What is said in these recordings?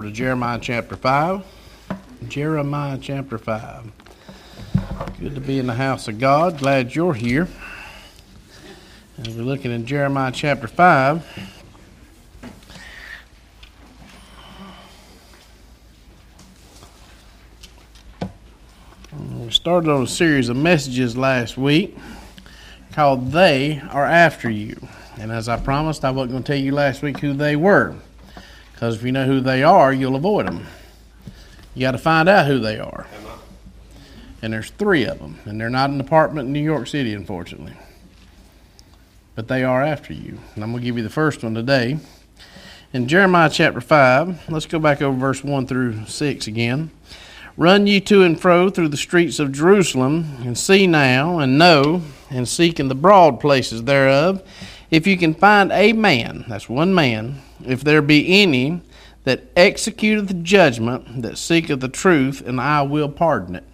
to Jeremiah chapter 5. Jeremiah chapter 5. Good to be in the house of God. Glad you're here. As we're looking at Jeremiah chapter 5. We started on a series of messages last week called They Are After You. And as I promised, I wasn't going to tell you last week who they were. Because if you know who they are, you'll avoid them. You got to find out who they are. And there's 3 of them. And they're not in an apartment in New York City, unfortunately. But they are after you. And I'm going to give you the first one today. In Jeremiah chapter 5, let's go back over verse 1 through 6 again. Run ye to and fro through the streets of Jerusalem, and see now, and know, and seek in the broad places thereof, if you can find a man, that's one man, if there be any that executeth judgment, that seeketh the truth, and I will pardon it.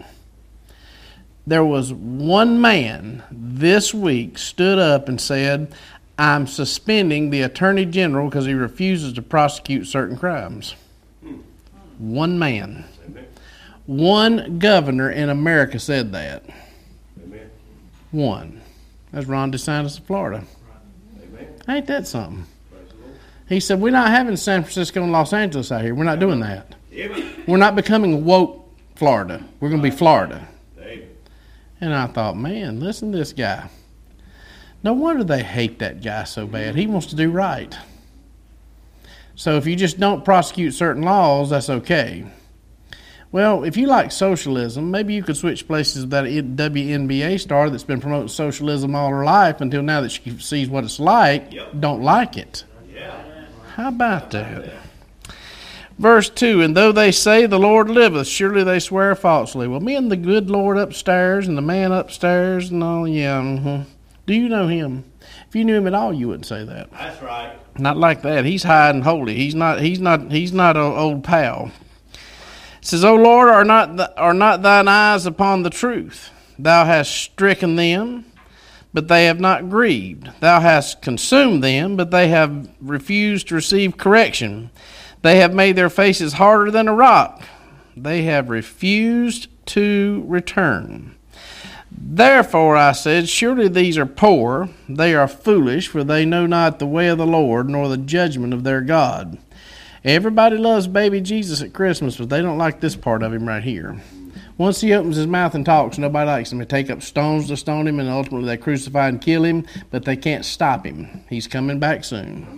There was one man this week stood up and said, I'm suspending the Attorney General because he refuses to prosecute certain crimes. One man. One governor in America said that. Amen. One. That's Ron DeSantis of Florida. Amen. Ain't that something? He said, we're not having San Francisco and Los Angeles out here. We're not doing that. Amen. We're not becoming woke Florida. We're going to be Florida. Amen. And I thought, man, listen to this guy. No wonder they hate that guy so bad. He wants to do right. So if you just don't prosecute certain laws, that's okay. Well, if you like socialism, maybe you could switch places with that WNBA star that's been promoting socialism all her life until now that she sees what it's like, don't like it. Yeah. How about that? Verse 2, and though they say the Lord liveth, surely they swear falsely. Well, me and the good Lord upstairs and the man upstairs and all, Do you know him? If you knew him at all, you wouldn't say that. That's right. Not like that. He's high and holy. He's not an old pal. It says, O Lord, are not thine eyes upon the truth? Thou hast stricken them, but they have not grieved. Thou hast consumed them, but they have refused to receive correction. They have made their faces harder than a rock. They have refused to return. Therefore I said, surely these are poor, they are foolish, for they know not the way of the Lord, nor the judgment of their God. Everybody loves baby Jesus at Christmas, but they don't like this part of him right here. Once he opens his mouth and talks, nobody likes him. They take up stones to stone him, and ultimately they crucify and kill him, but they can't stop him. He's coming back soon.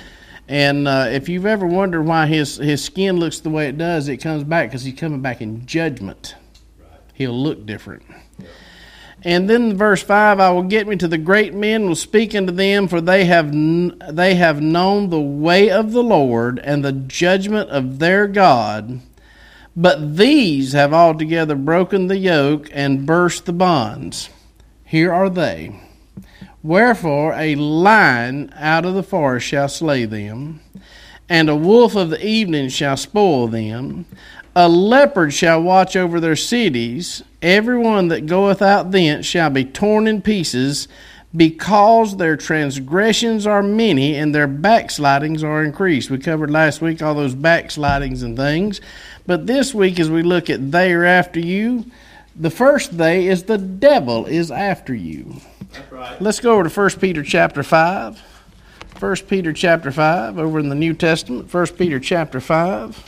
And if you've ever wondered why his skin looks the way it does, it comes back because he's coming back in judgment. He'll look different. And then verse 5, I will get me to the great men, will speak unto them, for they have known the way of the Lord and the judgment of their God. But these have altogether broken the yoke and burst the bonds. Here are they. Wherefore a lion out of the forest shall slay them, and a wolf of the evening shall spoil them. A leopard shall watch over their cities. Every one that goeth out thence shall be torn in pieces, because their transgressions are many and their backslidings are increased. We covered last week all those backslidings and things. But this week, as we look at they are after you, the first they is the devil is after you. That's right. Let's go over to 1 Peter chapter 5. 1 Peter chapter 5, over in the New Testament. 1 Peter chapter 5.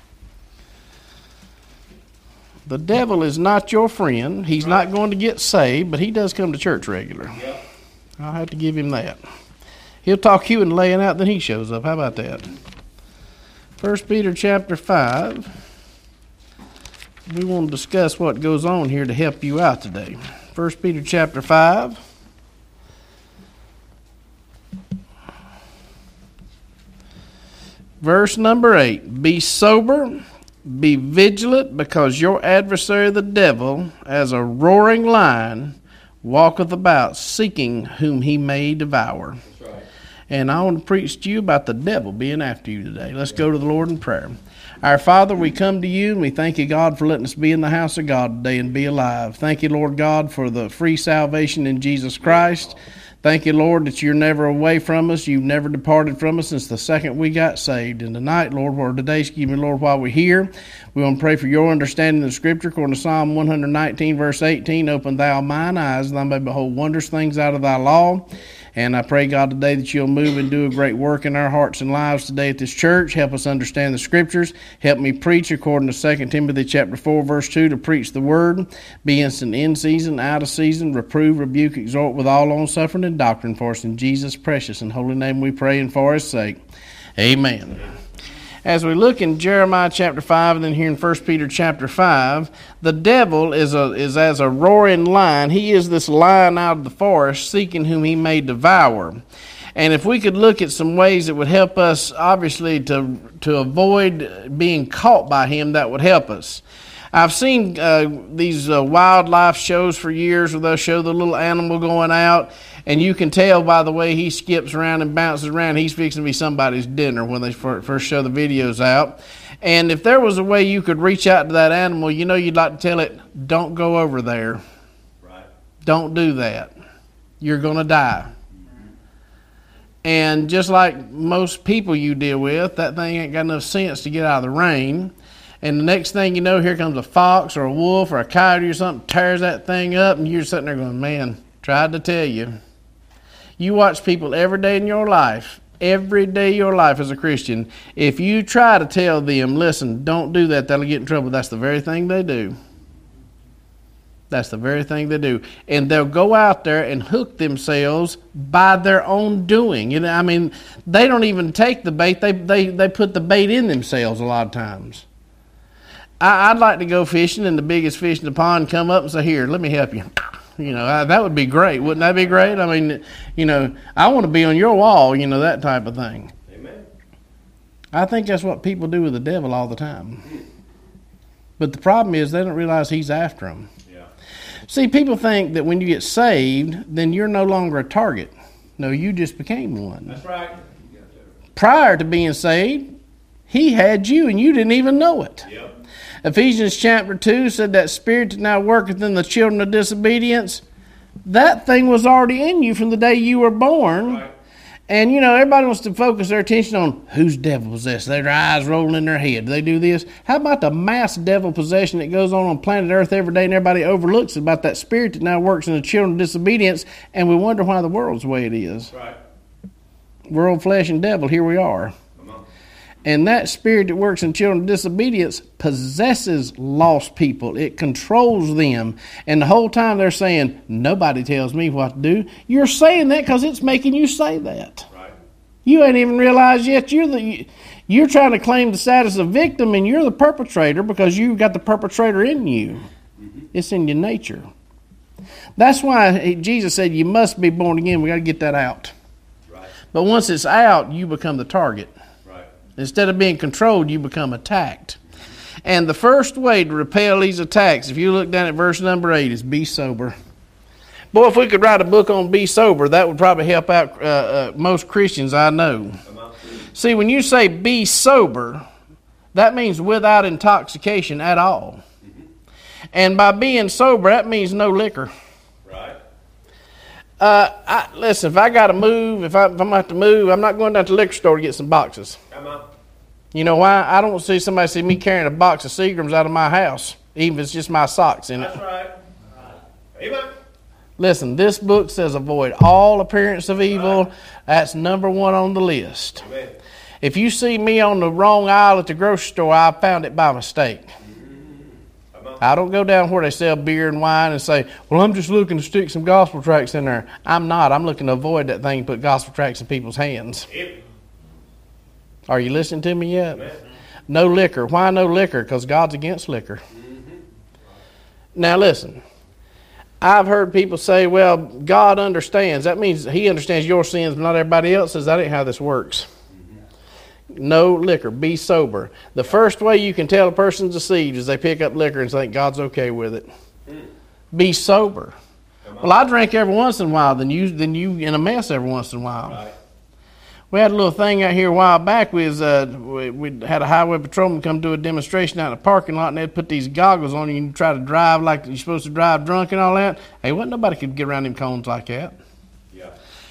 The devil is not your friend. He's not going to get saved, but he does come to church regular. Yep. I'll have to give him that. He'll talk you into laying out, then he shows up. How about that? 1 Peter chapter 5. We want to discuss what goes on here to help you out today. 1 Peter chapter 5. Verse number 8. Be sober. Be vigilant, because your adversary the devil, as a roaring lion, walketh about, seeking whom he may devour. That's right. And I want to preach to you about the devil being after you today. Let's go to the Lord in prayer. Our Father, we come to you, and we thank you, God, for letting us be in the house of God today and be alive. Thank you, Lord God, for the free salvation in Jesus Christ. Thank you, Lord, that you're never away from us. You've never departed from us since the second we got saved. And tonight, Lord, or today, excuse me, Lord, while we're here, we want to pray for your understanding of the Scripture. According to Psalm 119, verse 18, open thou mine eyes, that I may behold wondrous things out of thy law. And I pray, God, today that you'll move and do a great work in our hearts and lives today at this church. Help us understand the Scriptures. Help me preach according to 2 Timothy chapter 4, verse 2, to preach the word. Be instant in season, out of season, reprove, rebuke, exhort with all long-suffering and doctrine for us. In Jesus' precious and holy name we pray and for his sake. Amen. As we look in Jeremiah chapter 5 and then here in 1 Peter chapter 5, the devil is as a roaring lion. He is this lion out of the forest seeking whom he may devour. And if we could look at some ways that would help us, obviously, to avoid being caught by him, that would help us. I've seen these wildlife shows for years where they'll show the little animal going out, and you can tell by the way he skips around and bounces around, he's fixing to be somebody's dinner when they first show the videos out. And if there was a way you could reach out to that animal, you know you'd like to tell it, don't go over there. Right. Don't do that. You're going to die. And just like most people you deal with, that thing ain't got enough sense to get out of the rain. And the next thing you know, here comes a fox or a wolf or a coyote or something, tears that thing up, and you're sitting there going, man, tried to tell you. You watch people every day in your life, every day of your life as a Christian. If you try to tell them, listen, don't do that, that'll get in trouble, that's the very thing they do. That's the very thing they do. And they'll go out there and hook themselves by their own doing. You know, I mean, they don't even take the bait, they put the bait in themselves a lot of times. I'd like to go fishing and the biggest fish in the pond come up and say, here, let me help you. You know, that would be great. Wouldn't that be great? I mean, you know, I want to be on your wall, you know, that type of thing. Amen. I think that's what people do with the devil all the time. But the problem is they don't realize he's after them. Yeah. See, people think that when you get saved, then you're no longer a target. No, you just became one. That's right. Prior to being saved, he had you and you didn't even know it. Yep. Ephesians chapter 2 said that spirit that now worketh in the children of disobedience, that thing was already in you from the day you were born. Right. And, you know, everybody wants to focus their attention on whose devil possessed. Their eyes rolling in their head. Do they do this? How about the mass devil possession that goes on planet Earth every day and everybody overlooks about that spirit that now works in the children of disobedience, and we wonder why the world's the way it is. Right. World, flesh, and devil, here we are. And that spirit that works in children of disobedience possesses lost people. It controls them. And the whole time they're saying, nobody tells me what to do. You're saying that because it's making you say that. Right. You ain't even realized yet you're trying to claim the status of victim, and you're the perpetrator because you've got the perpetrator in you. Mm-hmm. It's in your nature. That's why Jesus said you must be born again. We got to get that out. Right. But once it's out, you become the target. Instead of being controlled, you become attacked. And the first way to repel these attacks, if you look down at verse number 8, is be sober. Boy, if we could write a book on be sober, that would probably help out most Christians I know. See, when you say be sober, that means without intoxication at all. And by being sober, that means no liquor. Right. Listen, if I got to move, if I'm going to have to move, I'm not going down to the liquor store to get some boxes. Come on. You know why? I don't see somebody see me carrying a box of Seagrams out of my house, even if it's just my socks in it. That's right. Amen. Listen, this book says avoid all appearance of evil. Right. That's number one on the list. Amen. If you see me on the wrong aisle at the grocery store, I found it by mistake. I don't go down where they sell beer and wine and say, well, I'm just looking to stick some gospel tracts in there. I'm not. I'm looking to avoid that thing and put gospel tracts in people's hands. Yep. Are you listening to me yet? Amen. No liquor. Why no liquor? Because God's against liquor. Mm-hmm. Now listen, I've heard people say, well, God understands. That means he understands your sins, but not everybody else's. That ain't how this works. No liquor. Be sober. The first way you can tell a person's deceived is they pick up liquor and think God's okay with it. Be sober. Well, I drink every once in a while, then you in a mess every once in a while. Right. We had a little thing out here a while back. We had a highway patrolman come do a demonstration out in the parking lot, and they'd put these goggles on you and try to drive like you're supposed to drive drunk and all that. Hey, wasn't nobody could get around them cones like that. Yeah.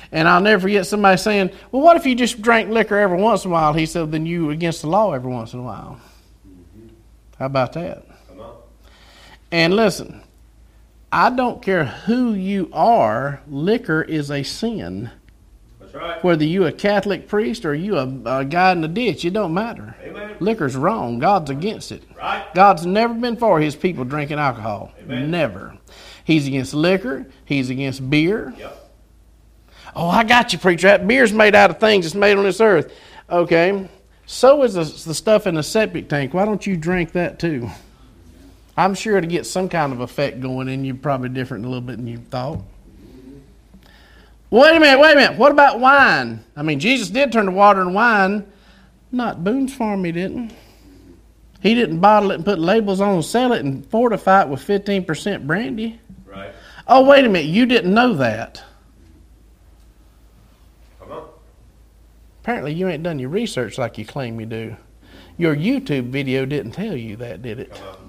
And I'll never forget somebody saying, well, what if you just drank liquor every once in a while? He said, then you against the law every once in a while. How about that? Come on. And listen, I don't care who you are, liquor is a sin. That's right. Whether you a Catholic priest or you a guy in the ditch, it don't matter. Amen. Liquor's wrong. God's against it. Right. God's never been for his people drinking alcohol. Amen. Never. He's against liquor. He's against beer. Yep. Oh, I got you, preacher. That beer's made out of things that's made on this earth. Okay. So is the stuff in the septic tank. Why don't you drink that too? I'm sure it'll get some kind of effect going in you, probably different a little bit than you thought. Wait a minute. What about wine? I mean, Jesus did turn the water into wine. Not Boone's Farm, he didn't. He didn't bottle it and put labels on and sell it and fortify it with 15% brandy. Right. Oh, wait a minute. You didn't know that. Come on. Apparently, you ain't done your research like you claim you do. Your YouTube video didn't tell you that, did it? Come on.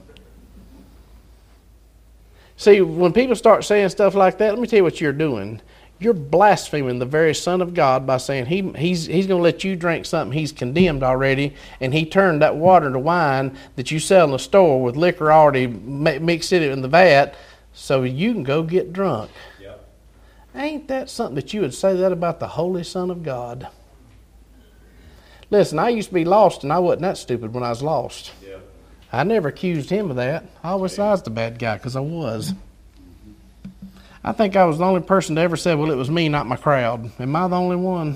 See, when people start saying stuff like that, let me tell you what you're doing. You're blaspheming the very Son of God by saying he's going to let you drink something he's condemned already, and he turned that water into wine that you sell in the store with liquor already mixed in the vat so you can go get drunk. Yep. Ain't that something that you would say that about the Holy Son of God? Listen, I used to be lost, and I wasn't that stupid when I was lost. Yep. I never accused him of that. I always thought I was the bad guy because I was. I think I was the only person that ever said, well, it was me, not my crowd. Am I the only one?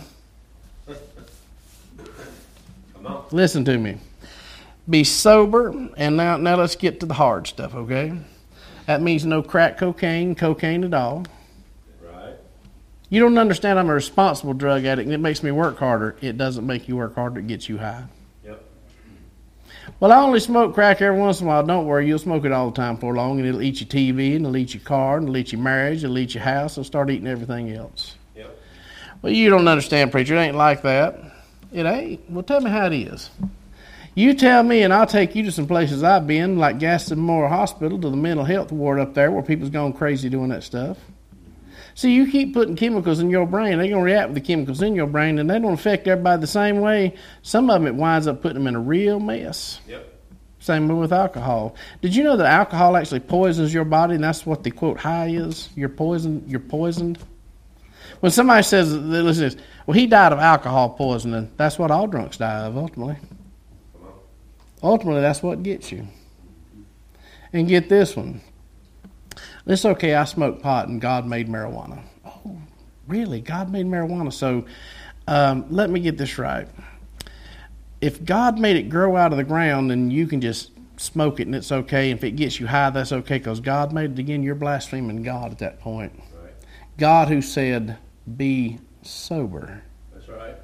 Come on. Listen to me. Be sober, and now let's get to the hard stuff, okay? That means no crack cocaine at all. Right. You don't understand I'm a responsible drug addict, and it makes me work harder. It doesn't make you work harder. It gets you high. Yep. Well, I only smoke crack every once in a while. Don't worry, you'll smoke it all the time for long, and it'll eat your TV, and it'll eat your car, and it'll eat your marriage, it'll eat your house, and start eating everything else. Yep. Well, you don't understand, preacher. It ain't like that. It ain't. Well, tell me how it is. You tell me, and I'll take you to some places I've been, like Gaston Memorial Hospital, to the mental health ward up there, where people's gone crazy doing that stuff. See, you keep putting chemicals in your brain, they're going to react with the chemicals in your brain, and they don't affect everybody the same way. Some of them, it winds up putting them in a real mess. Yep. Same way with alcohol. Did you know that alcohol actually poisons your body, and that's what the, quote, high is? You're poisoned. When somebody says, listen to this, well, he died of alcohol poisoning, that's what all drunks die of, ultimately. Come on. Ultimately, that's what gets you. And get this one. It's okay, I smoke pot and God made marijuana. Oh, really? God made marijuana? So let me get this right. If God made it grow out of the ground, then you can just smoke it and it's okay. If it gets you high, that's okay because God made it again. You're blaspheming God at that point. Right. God who said, be sober. That's right.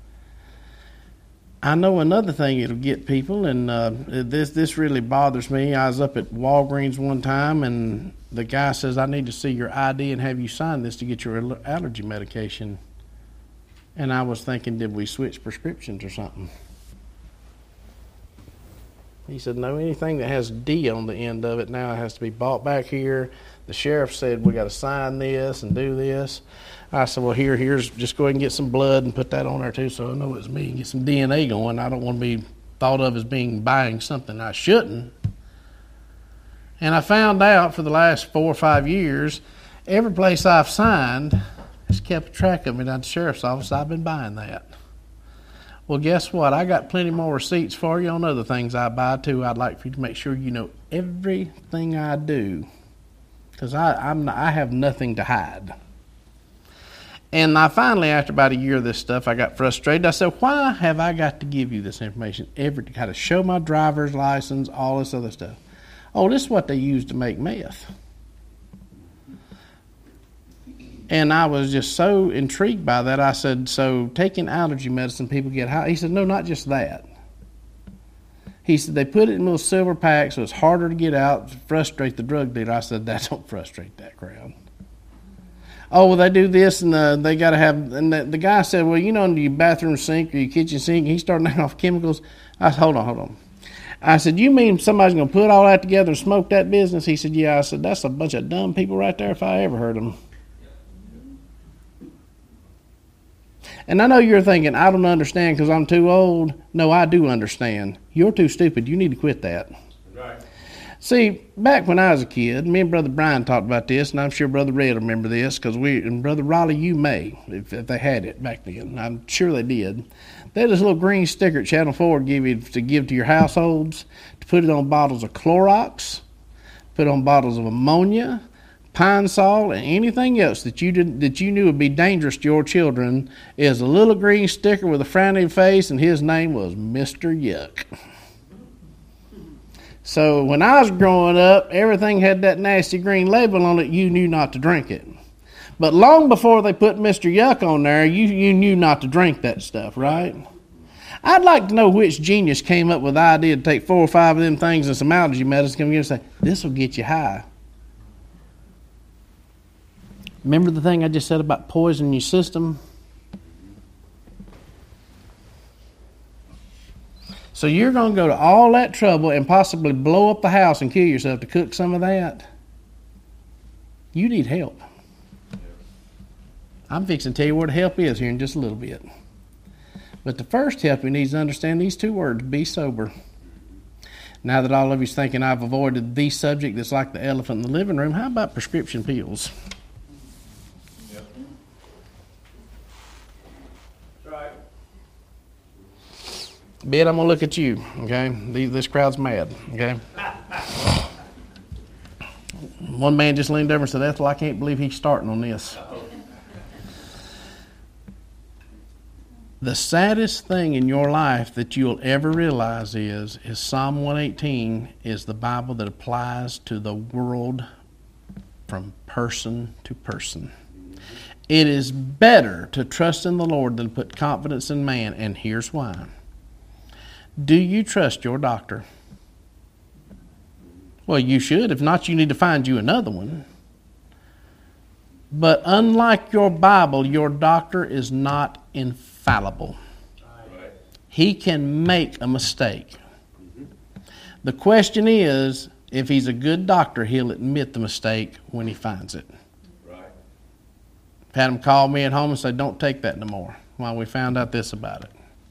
I know another thing it'll get people, and this really bothers me. I was up at Walgreens one time, and the guy says, I need to see your ID and have you sign this to get your allergy medication. And I was thinking, did we switch prescriptions or something? He said, no, anything that has D on the end of it now has to be bought back here. The sheriff said, we got to sign this and do this. I said, well, here's just go ahead and get some blood and put that on there too so I know it's me and get some DNA going. I don't want to be thought of as buying something I shouldn't. And I found out for the last 4 or 5 years, every place I've signed has kept track of me down at the sheriff's office. I've been buying that. Well, guess what? I got plenty more receipts for you on other things I buy too. I'd like for you to make sure you know everything I do because I have nothing to hide. And I finally, after about a year of this stuff, I got frustrated. I said, why have I got to give you this information? Got to show my driver's license, all this other stuff. Oh, this is what they use to make meth. And I was just so intrigued by that. I said, so taking allergy medicine, people get high? He said, no, not just that. He said, they put it in little silver packs so it's harder to get out, to frustrate the drug dealer. I said, that don't frustrate that crowd. Oh, well, they do this, and they got to have, and the guy said, well, you know, in your bathroom sink or your kitchen sink, he started naming off chemicals. I said, hold on. I said, you mean somebody's going to put all that together and smoke that business? He said, yeah. I said, that's a bunch of dumb people right there if I ever heard them. And I know you're thinking, I don't understand because I'm too old. No, I do understand. You're too stupid. You need to quit that. Right. See, back when I was a kid, me and Brother Brian talked about this, and I'm sure Brother Red will remember this, because and Brother Raleigh, you may, if they had it back then. I'm sure they did. They had this little green sticker at Channel 4 to give to your households, to put it on bottles of Clorox, put it on bottles of ammonia, Pine Sol, and anything else that you knew would be dangerous to your children. Is a little green sticker with a frowny face, and his name was Mr. Yuck. So when I was growing up, everything had that nasty green label on it. You knew not to drink it. But long before they put Mr. Yuck on there, you knew not to drink that stuff, right? I'd like to know which genius came up with the idea to take 4 or 5 of them things and some allergy medicine, come in and say, this will get you high. Remember the thing I just said about poisoning your system? So you're going to go to all that trouble and possibly blow up the house and kill yourself to cook some of that? You need help. I'm fixing to tell you where the help is here in just a little bit. But the first help you need is to understand these 2 words, be sober. Now that all of you's thinking I've avoided the subject that's like the elephant in the living room, how about prescription pills? Yep. Right. Ben, I'm going to look at you, okay? This crowd's mad, okay? One man just leaned over and said, Ethel, I can't believe he's starting on this. The saddest thing in your life that you'll ever realize is Psalm 118 is the Bible that applies to the world from person to person. It is better to trust in the Lord than put confidence in man, and here's why. Do you trust your doctor? Well, you should. If not, you need to find you another one. But unlike your Bible, your doctor is not infallible. Right. He can make a mistake. The question is, if he's a good doctor, he'll admit the mistake when he finds it. Right. Had him call me at home and say, don't take that no more. Well, we found out this about it.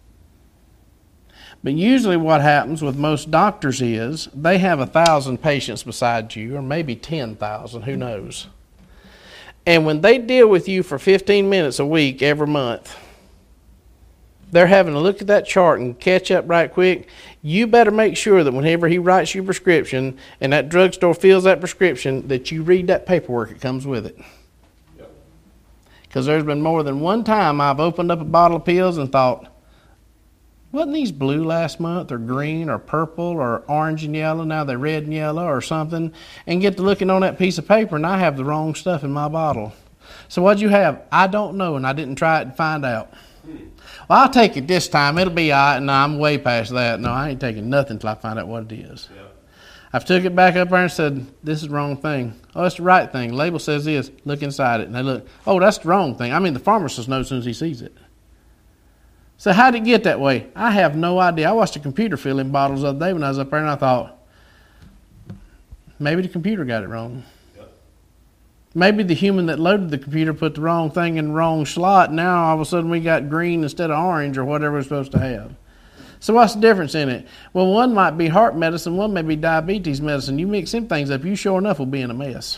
But usually what happens with most doctors is they have 1,000 patients beside you, or maybe 10,000, who knows. And when they deal with you for 15 minutes a week every month, they're having to look at that chart and catch up right quick. You better make sure that whenever he writes you a prescription and that drugstore fills that prescription, that you read that paperwork that comes with it. Because there's been more than one time I've opened up a bottle of pills and thought, wasn't these blue last month, or green, or purple, or orange and yellow? Now they're red and yellow, or something. And get to looking on that piece of paper, and I have the wrong stuff in my bottle. So what'd you have? I don't know, and I didn't try it and find out. Well, I'll take it this time. It'll be all right. No, I'm way past that. No, I ain't taking nothing until I find out what it is. Yeah. I've took it back up there and said, this is the wrong thing. Oh, it's the right thing. Label says this. Look inside it. And they look, oh, that's the wrong thing. I mean, the pharmacist knows as soon as he sees it. So how did it get that way? I have no idea. I watched a computer fill in bottles the other day when I was up there, and I thought, maybe the computer got it wrong. Yep. Maybe the human that loaded the computer put the wrong thing in the wrong slot. Now all of a sudden we got green instead of orange or whatever we're supposed to have. So what's the difference in it? Well, one might be heart medicine, one may be diabetes medicine. You mix them things up, you sure enough will be in a mess.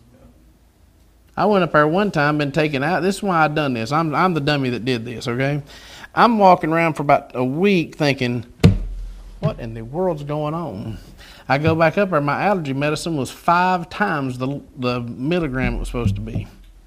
I went up there one time, been taken out. This is why I done this. I'm the dummy that did this, okay? I'm walking around for about a week thinking, what in the world's going on? I go back up there, my allergy medicine was 5 times the milligram it was supposed to be.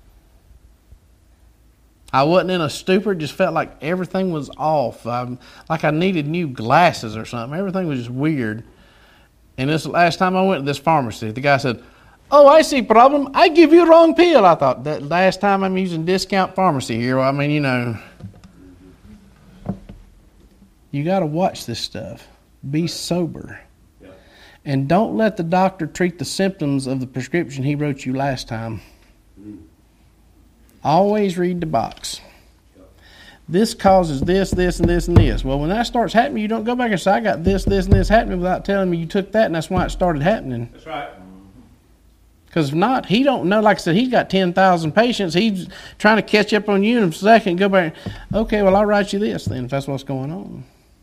I wasn't in a stupor, just felt like everything was off. Like I needed new glasses or something. Everything was just weird. And this last time I went to this pharmacy, the guy said, oh, I see problem. I give you a wrong pill. I thought, that last time I'm using discount pharmacy here. Well, I mean, you know. You got to watch this stuff. Be sober. Yeah. And don't let the doctor treat the symptoms of the prescription he wrote you last time. Always read the box. This causes this, this, and this, and this. Well, when that starts happening, you don't go back and say, I got this, this, and this happening without telling me you took that, and that's why it started happening. That's right. Because if not, he don't know. Like I said, he's got 10,000 patients. He's trying to catch up on you in a second and go back. Okay, well, I'll write you this then if that's what's going on.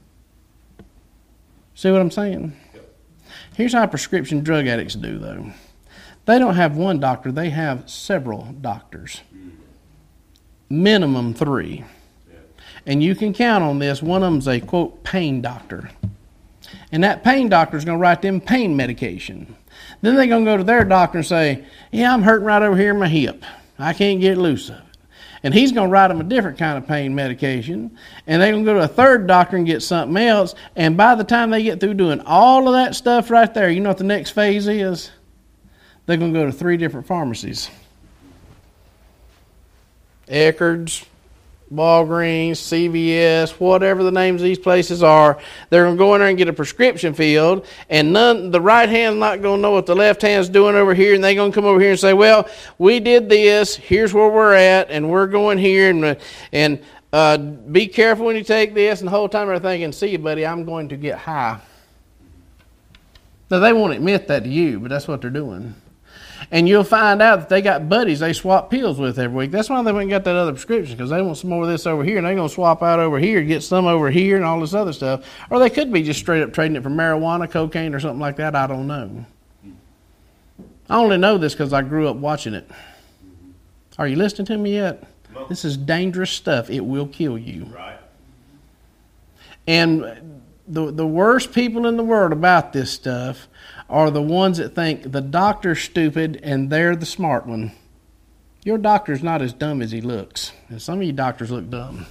See what I'm saying? Here's how prescription drug addicts do, though. They don't have one doctor. They have several doctors. Minimum 3. And you can count on this. One of them's a, quote, pain doctor. And that pain doctor is going to write them pain medication. Then they're going to go to their doctor and say, yeah, I'm hurting right over here in my hip. I can't get loose of it. And he's going to write them a different kind of pain medication. And they're going to go to a third doctor and get something else. And by the time they get through doing all of that stuff right there, you know what the next phase is? They're going to go to 3 different pharmacies. Eckerd's, Walgreens, CVS, whatever the names of these places are, they're going to go in there and get a prescription filled, and the right hand's not going to know what the left hand's doing over here, and they're going to come over here and say, well, we did this, here's where we're at, and we're going here, and be careful when you take this, and the whole time they're thinking, see you, buddy, I'm going to get high. Now, they won't admit that to you, but that's what they're doing. And you'll find out that they got buddies they swap pills with every week. That's why they went and got that other prescription, because they want some more of this over here, and they're going to swap out over here, get some over here, and all this other stuff. Or they could be just straight up trading it for marijuana, cocaine, or something like that. I don't know. I only know this because I grew up watching it. Are you listening to me yet? No. This is dangerous stuff. It will kill you. Right. And the worst people in the world about this stuff are the ones that think the doctor's stupid and they're the smart one. Your doctor's not as dumb as he looks. And some of you doctors look dumb.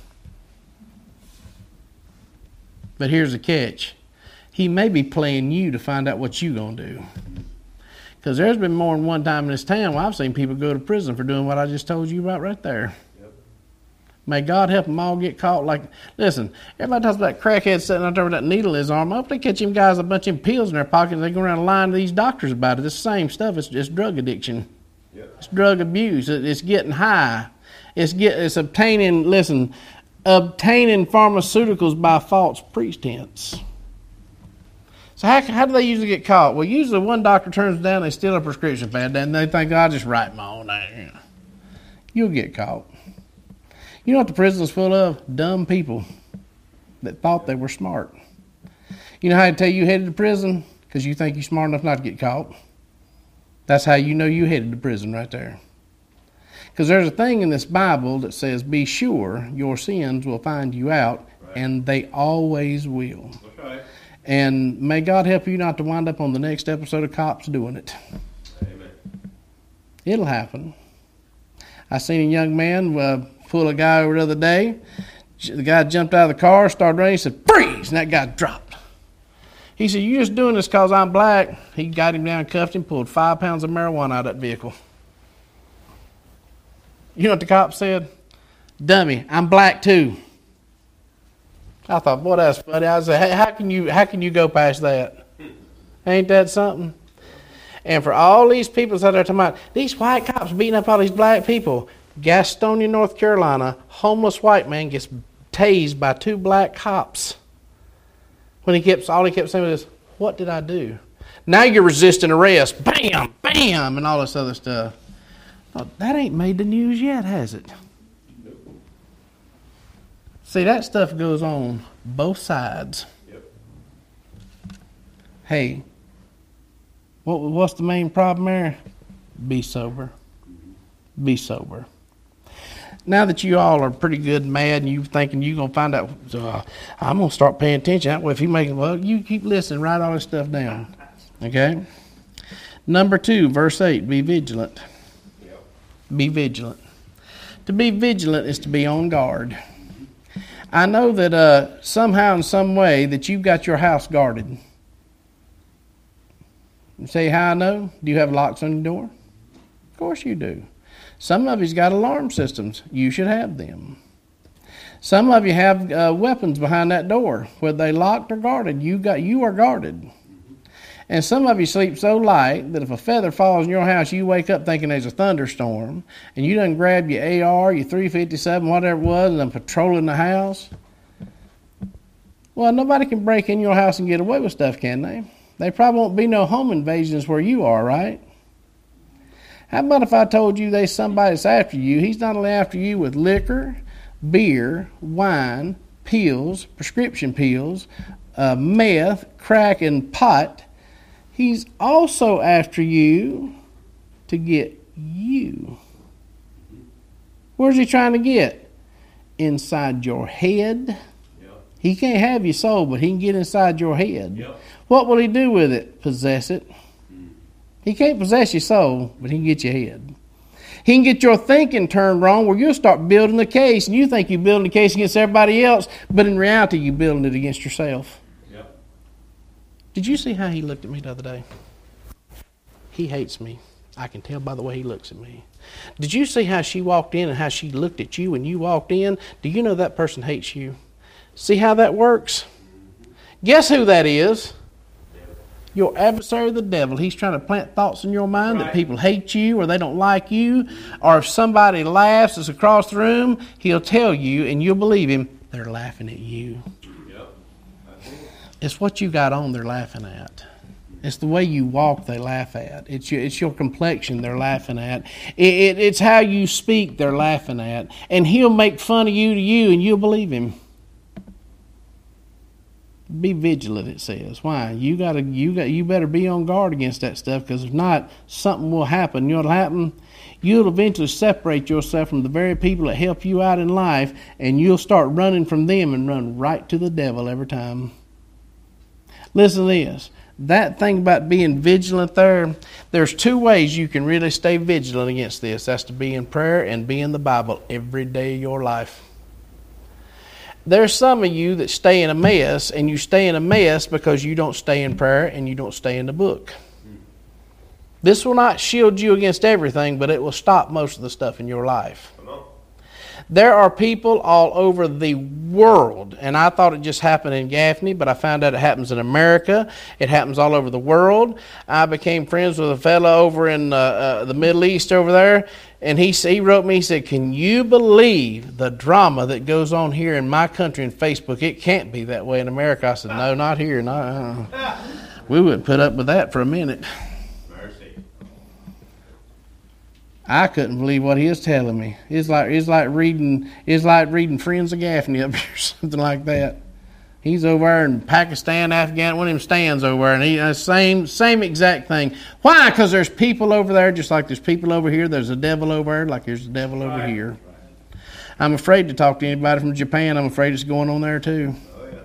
But here's the catch. He may be playing you to find out what you're going to do. Because there's been more than one time in this town where I've seen people go to prison for doing what I just told you about right there. May God help them all get caught. Like, listen, everybody talks about crackheads sitting out there with that needle in his arm. I hope they catch them guys a bunch of pills in their pocket and they go around lying to these doctors about it. It's the same stuff. It's drug addiction. Yep. It's drug abuse. It's getting high. It's obtaining pharmaceuticals by false pretense. So how do they usually get caught? Well, usually one doctor turns them down, they steal a prescription pad, and they think, I'll just write my own name. You'll get caught. You know what the prison's full of? Dumb people that thought they were smart. You know how they tell you headed to prison? Because you think you're smart enough not to get caught. That's how you know you headed to prison right there. Because there's a thing in this Bible that says, be sure your sins will find you out, right. And they always will. That's right. And may God help you not to wind up on the next episode of Cops doing it. Amen. It'll happen. I seen a young man pull a guy over the other day. The guy jumped out of the car, started running. He said, freeze! And that guy dropped. He said, you just doing this because I'm black. He got him down, cuffed him, pulled 5 pounds of marijuana out of that vehicle. You know what the cop said? Dummy, I'm black too. I thought, boy, that's funny. I said, hey, how can you go past that? Ain't that something? And for all these people out there talking about, these white cops beating up all these black people. Gastonia, North Carolina, homeless white man gets tased by 2 black cops. When all he kept saying was, what did I do? Now you're resisting arrest. Bam, bam, and all this other stuff. Oh, that ain't made the news yet, has it? See, that stuff goes on both sides. Yep. Hey, what's the main problem there? Be sober. Be sober. Now that you all are pretty good and mad and you're thinking you're going to find out, I'm going to start paying attention. That way if you keep listening, write all this stuff down. Okay? Number 2, verse 8, be vigilant. Yep. Be vigilant. To be vigilant is to be on guard. I know that somehow in some way that you've got your house guarded. You say, how I know? Do you have locks on your door? Of course you do. Some of you's got alarm systems. You should have them. Some of you have weapons behind that door. Whether they locked or guarded, you are guarded. And some of you sleep so light that if a feather falls in your house, you wake up thinking there's a thunderstorm, and you done grab your AR, your 357, whatever it was, and then patrolling the house. Well, nobody can break in your house and get away with stuff, can they? There probably won't be no home invasions where you are, right? How about if I told you there's somebody that's after you? He's not only after you with liquor, beer, wine, pills, prescription pills, meth, crack, and pot. He's also after you to get you. Where's he trying to get? Inside your head. Yep. He can't have your soul, but he can get inside your head. Yep. What will he do with it? Possess it. He can't possess your soul, but he can get your head. He can get your thinking turned wrong where you'll start building the case, and you think you're building the case against everybody else, but in reality you're building it against yourself. Yep. Did you see how he looked at me the other day? He hates me. I can tell by the way he looks at me. Did you see how she walked in and how she looked at you when you walked in? Do you know that person hates you? See how that works? Guess who that is? Your adversary, the devil. He's trying to plant thoughts in your mind that people hate you or they don't like you. Or if somebody laughs that's across the room, he'll tell you and you'll believe him, they're laughing at you. Yep. It's what you got on they're laughing at. It's the way you walk they laugh at. It's your complexion they're laughing at. It's how you speak they're laughing at. And he'll make fun of you to you and you'll believe him. Be vigilant, it says. Why? You better be on guard against that stuff, because if not, something will happen. You know what'll happen? You'll eventually separate yourself from the very people that help you out in life, and you'll start running from them and run right to the devil every time. Listen to this. That thing about being vigilant there's two ways you can really stay vigilant against this. That's to be in prayer and be in the Bible every day of your life. There's some of you that stay in a mess, and you stay in a mess because you don't stay in prayer and you don't stay in the book. This will not shield you against everything, but it will stop most of the stuff in your life. Come on. There are people all over the world, and I thought it just happened in Gaffney, but I found out it happens in America. It happens all over the world. I became friends with a fellow over in the Middle East over there, and he wrote me, he said, "Can you believe the drama that goes on here in my country in Facebook? It can't be that way in America." I said, "No, not here. We wouldn't put up with that for a minute." Mercy. I couldn't believe what he was telling me. It's like reading Friends of Gaffney up here, something like that. He's over there in Pakistan, Afghanistan, one of them stands over there, and he same exact thing. Why? Because there's people over there, just like there's people over here. There's a devil over there, like there's a devil over here. Right. I'm afraid to talk to anybody from Japan. I'm afraid it's going on there too. Oh, yeah.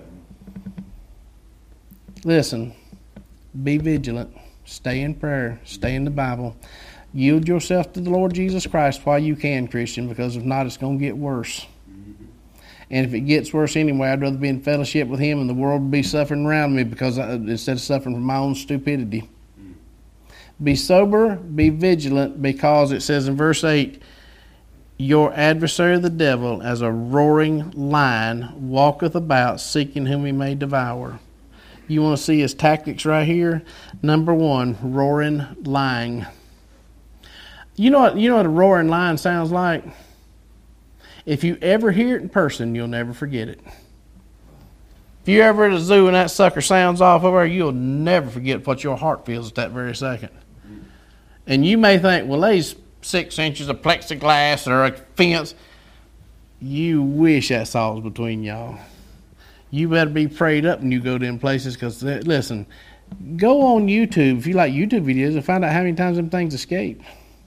Listen, be vigilant. Stay in prayer. Stay in the Bible. Yield yourself to the Lord Jesus Christ while you can, Christian, because if not, it's going to get worse. And if it gets worse anyway, I'd rather be in fellowship with him and the world would be suffering around me instead of suffering from my own stupidity. Be sober, be vigilant, because it says in verse 8, your adversary the devil, as a roaring lion, walketh about, seeking whom he may devour. You want to see his tactics right here? Number one, roaring lion. You know what a roaring lion sounds like? If you ever hear it in person, you'll never forget it. If you're ever at a zoo and that sucker sounds off over there, you'll never forget what your heart feels at that very second. And you may think, well, there's 6 inches of plexiglass or a fence. You wish that's all was between y'all. You better be prayed up when you go to them places, because, listen, go on YouTube, if you like YouTube videos, and find out how many times them things escape.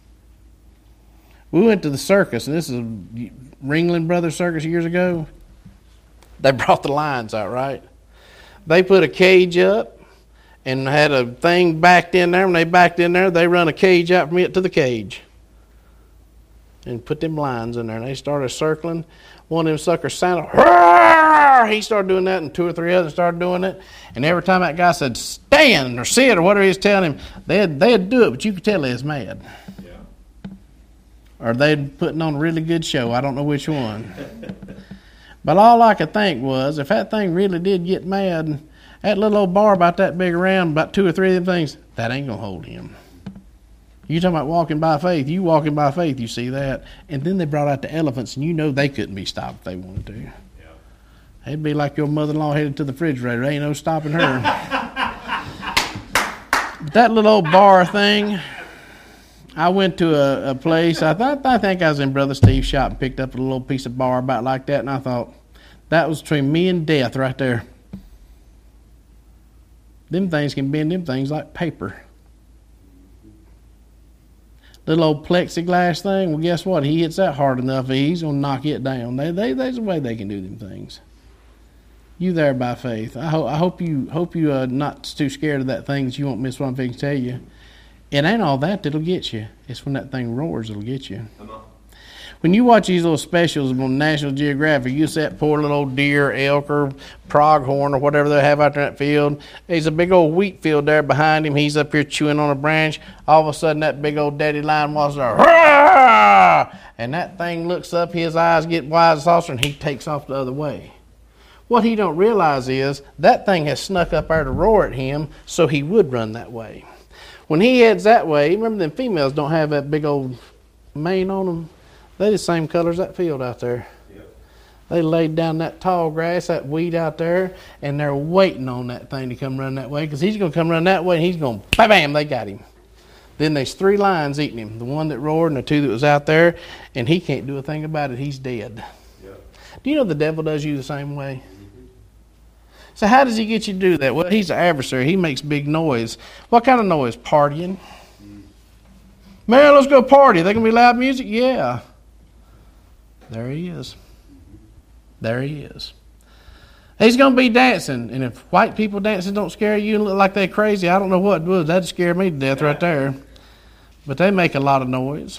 We went to the circus, and this is Ringling Brothers Circus years ago. They brought the lions out, right? They put a cage up and had a thing backed in there. When they backed in there, they run a cage out from it to the cage and put them lions in there. And they started circling. One of them suckers sounded, "Roar!" He started doing that, and 2 or 3 others started doing it. And every time that guy said, "Stand," or "sit," or whatever he was telling him, they'd do it, but you could tell they was mad. Or they'd putting on a really good show. I don't know which one. But all I could think was, if that thing really did get mad, that little old bar about that big around, about 2 or 3 of them things, that ain't going to hold him. You talking about walking by faith. You walking by faith, you see that. And then they brought out the elephants, and you know they couldn't be stopped if they wanted to. Yeah. It'd be like your mother-in-law headed to the refrigerator. There ain't no stopping her. But that little old bar thing, I went to a place. I think I was in Brother Steve's shop and picked up a little piece of bar about like that, and I thought that was between me and death right there. Them things can bend them things like paper. Little old plexiglass thing. Well, guess what? He hits that hard enough, he's gonna knock it down. There's a way they can do them things. You there by faith. I hope you not too scared of that thing that you won't miss what I'm fixing to tell you. It ain't all that that'll get you. It's when that thing roars it'll get you. Come on. When you watch these little specials on National Geographic, you see that poor little old deer, elk, or pronghorn, or whatever they have out there in that field. There's a big old wheat field there behind him. He's up here chewing on a branch. All of a sudden, that big old daddy lion walks there, "Hurrah!" And that thing looks up, his eyes get wide as saucer, and he takes off the other way. What he don't realize is that thing has snuck up there to roar at him, so he would run that way. When he heads that way, remember them females don't have that big old mane on them. They're the same color as that field out there. Yep. They laid down that tall grass, that weed out there, and they're waiting on that thing to come run that way because he's going to come run that way and he's going to bam, they got him. Then there's 3 lions eating him, the one that roared and the 2 that was out there, and he can't do a thing about it. He's dead. Yep. Do you know the devil does you the same way? So how does he get you to do that? Well, he's an adversary. He makes big noise. What kind of noise? Partying. Man, let's go party. There going to be loud music? Yeah. There he is. There he is. He's going to be dancing. And if white people dancing don't scare you and look like they're crazy, I don't know what would. That'd scare me to death right there. But they make a lot of noise.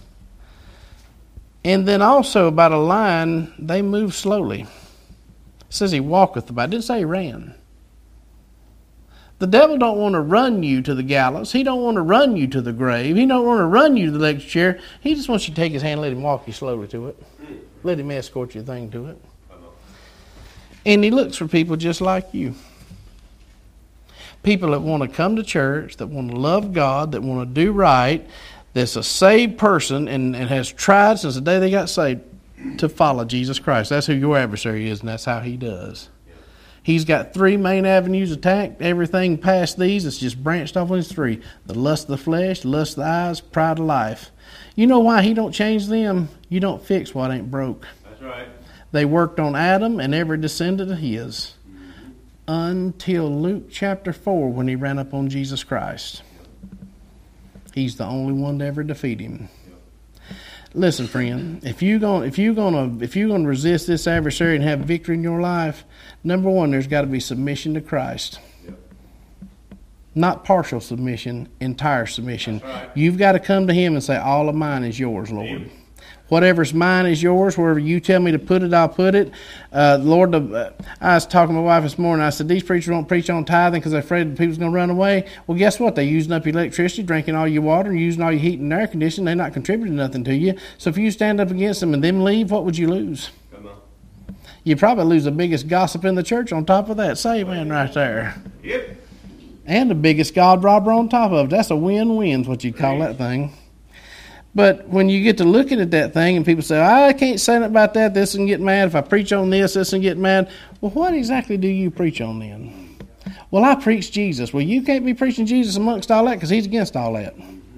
And then also about a lion, they move slowly. It says he walketh about. It didn't say he ran. The devil don't want to run you to the gallows. He don't want to run you to the grave. He don't want to run you to the electric chair. He just wants you to take his hand and let him walk you slowly to it. Let him escort your thing to it. And he looks for people just like you. People that want to come to church, that want to love God, that want to do right, that's a saved person and has tried since the day they got saved to follow Jesus Christ. That's who your adversary is, and that's how he does. He's got 3 main avenues attacked. Everything past these, it's just branched off on his 3. The lust of the flesh, the lust of the eyes, pride of life. You know why he don't change them? You don't fix what ain't broke. That's right. They worked on Adam and every descendant of his until Luke chapter 4 when he ran up on Jesus Christ. He's the only one to ever defeat him. Listen, friend, if you're gonna resist this adversary and have victory in your life, number 1, there's got to be submission to Christ. Yep. Not partial submission, entire submission. Right. You've got to come to him and say, all of mine is yours, Lord. Amen. Whatever's mine is yours. Wherever you tell me to put it, I'll put it. Lord, I was talking to my wife this morning. I said, these preachers don't preach on tithing because they're afraid the people's going to run away. Well, guess what? They're using up your electricity, drinking all your water, and using all your heat and air conditioning. They're not contributing nothing to you. So if you stand up against them and them leave, what would you lose? Come on. You probably lose the biggest gossip in the church on top of that. Say amen right there. Yep. And the biggest God robber on top of it. That's a win-win is what you call that thing. But when you get to looking at that thing and people say, I can't say nothing about that, this and get mad. If I preach on this and get mad. Well, what exactly do you preach on then? Well, I preach Jesus. Well, you can't be preaching Jesus amongst all that because he's against all that.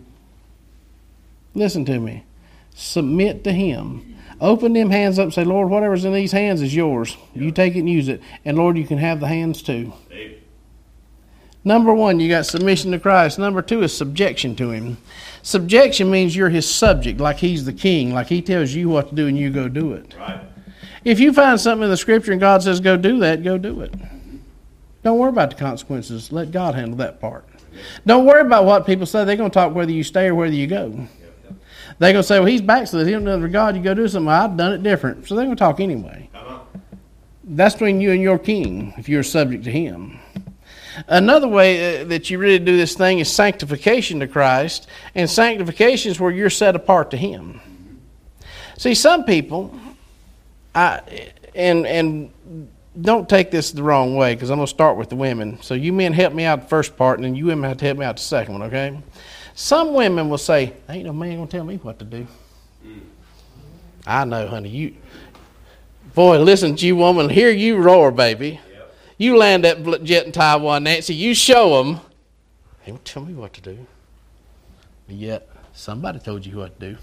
Listen to me. Submit to him. Open them hands up and say, Lord, whatever's in these hands is yours. You take it and use it. And Lord, you can have the hands too. Number 1, you got submission to Christ. Number 2 is subjection to him. Subjection means you're his subject, like he's the king, like he tells you what to do and you go do it. Right. If you find something in the scripture and God says go do that, go do it. Don't worry about the consequences. Let God handle that part. Don't worry about what people say. They're going to talk whether you stay or whether you go. They're going to say, well, he's backslid. He don't know for God. You go do something. Well, I've done it different. So they're going to talk anyway. That's between you and your king if you're subject to him. Another way that you really do this thing is sanctification to Christ. And sanctification is where you're set apart to him. See, some people, and don't take this the wrong way because I'm going to start with the women. So you men help me out the first part and then you women have to help me out the second one, okay? Some women will say, ain't no man going to tell me what to do. I know, honey. Boy, listen to you, woman. Hear you roar, baby. You land that jet in Taiwan, Nancy. You show them. They won't tell me what to do. But yet, Somebody told you what to do.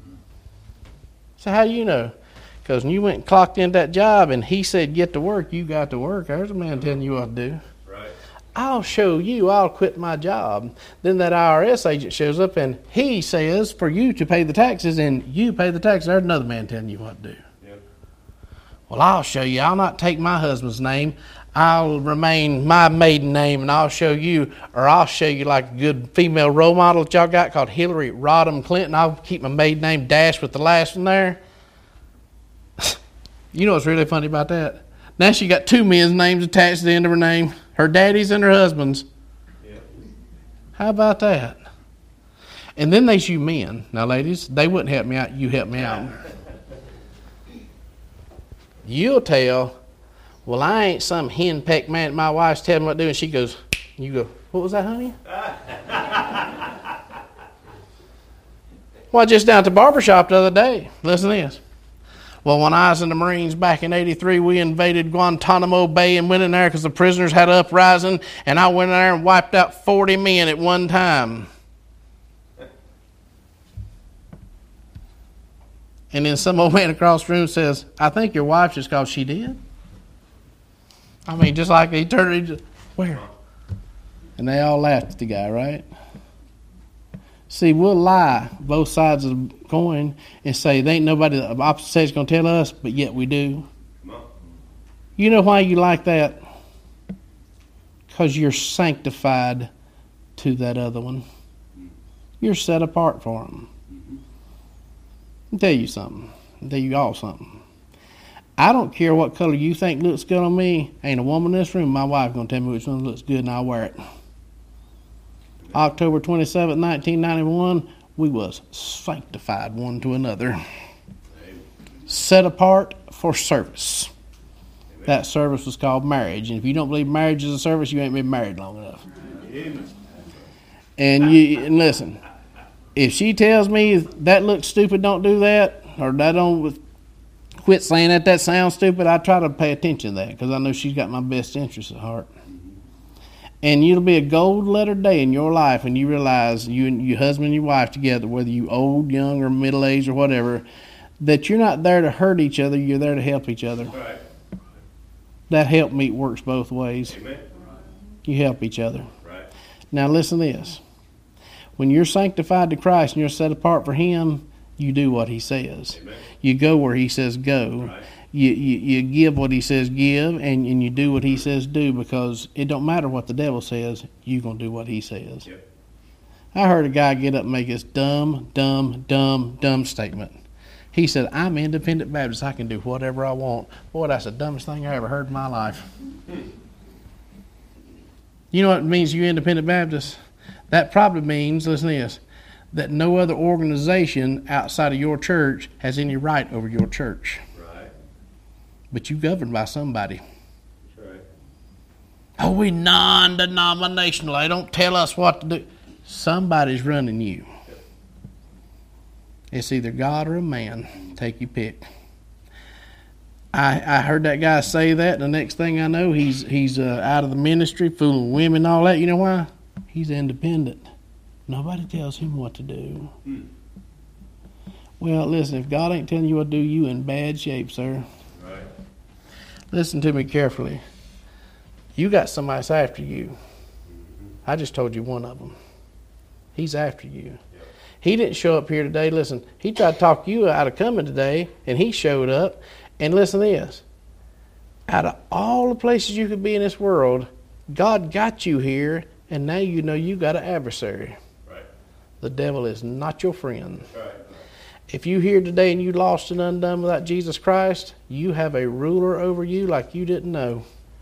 So how do you know? Because when you went and clocked in that job and he said get to work, you got to work. There's a man telling you what to do. Right. I'll show you, I'll quit my job. Then that IRS agent shows up and he says for you to pay the taxes, and you pay the taxes. There's another man telling you what to do. Yep. Well, I'll show you. I'll not take my husband's name. I'll remain my maiden name, and I'll show you, or I'll show you like a good female role model that y'all got called Hillary Rodham Clinton. I'll keep my maiden name dashed with the last one there. You know what's really funny about that? Now she got two men's names attached to the end of her name, her daddy's and her husband's. Yep. How about that? And then there's you men. Now, ladies, they wouldn't help me out. You help me out. You'll tell, well, I ain't some henpecked man that my wife's telling me what to do. And she goes, you go, what was that, honey? Well, just down at the barber shop the other day. Listen to this. Well, when I was in the Marines back in '83, we invaded Guantanamo Bay and went in there because the prisoners had an uprising, and I went in there and wiped out 40 men at one time. And then some old man across the room says, I think your wife just called she did. I mean, just like he turned, he just, where? And they all laughed at the guy, right? See, we'll lie both sides of the coin and say there ain't nobody the opposite sex going to tell us, but yet we do. Come on. You know why you like that? Because you're sanctified to that other one. You're set apart for them. I'll tell you something. I'll tell you all something. I don't care what color you think looks good on me. Ain't a woman in this room, my wife, going to tell me which one looks good and I'll wear it. October 27, 1991, we was sanctified one to another. Amen. Set apart for service. Amen. That service was called marriage. And if you don't believe marriage is a service, you ain't been married long enough. Amen. And listen, if she tells me that looks stupid, don't do that, or that don't quit saying that sounds stupid, I try to pay attention to that because I know she's got my best interests at heart. And it'll be a gold letter day in your life when you realize you and your husband and your wife together, whether you old, young, or middle-aged or whatever, that you're not there to hurt each other, you're there to help each other. Right. That help meet works both ways. Amen. You help each other. Right. Now listen to this. When you're sanctified to Christ and you're set apart for Him, you do what He says. Amen. You go where He says go. Right. You give what He says give, and you do what He says do, because it don't matter what the devil says, you're going to do what he says. Yep. I heard a guy get up and make this dumb statement. He said, I'm independent Baptist. I can do whatever I want. Boy, that's the dumbest thing I ever heard in my life. You know what it means you're independent Baptist? That probably means, listen to this, that no other organization outside of your church has any right over your church. Right. But you governed by somebody. That's right. Oh, we non-denominational. They don't tell us what to do. Somebody's running you. Yep. It's either God or a man. Take your pick. I heard that guy say that, and the next thing I know, he's out of the ministry, fooling women and all that. You know why? He's independent. Nobody tells him what to do. Well, listen, if God ain't telling you what to do, you in bad shape, sir. Right. Listen to me carefully. You got somebody that's after you. I just told you one of them. He's after you. Yep. He didn't show up here today. Listen, he tried to talk you out of coming today, and he showed up. And listen to this. Out of all the places you could be in this world, God got you here, and now you know you got an adversary. Right. The devil is not your friend. That's right. If you here today and you lost and undone without Jesus Christ, you have a ruler over you like you didn't know.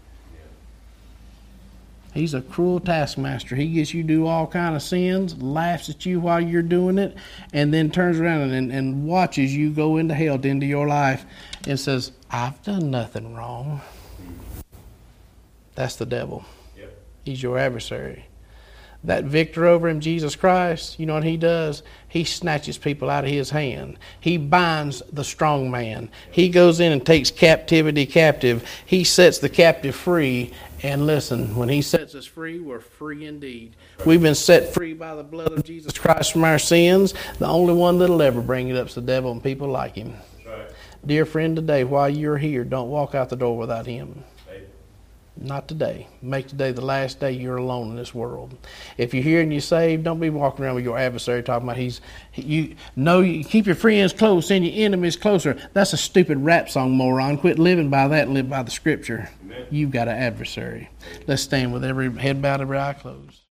He's a cruel taskmaster. He gets you to do all kind of sins, laughs at you while you're doing it, and then turns around and watches you go into hell, into your life, and says, I've done nothing wrong. That's the devil. Yep. He's your adversary. That victor over him, Jesus Christ, you know what he does? He snatches people out of his hand. He binds the strong man. He goes in and takes captivity captive. He sets the captive free, And listen, when he sets us free, we're free indeed. We've been set free by the blood of Jesus Christ from our sins. The only one that'll ever bring it up is the devil and people like him. That's right. Dear friend, today, while you're here, don't walk out the door without him. Not today. Make today the last day you're alone in this world. If you're here and you're saved, don't be walking around with your adversary talking about you keep your friends close and your enemies closer. That's a stupid rap song, moron. Quit living by that and live by the scripture. Amen. You've got an adversary. Let's stand with every head bowed, every eye closed.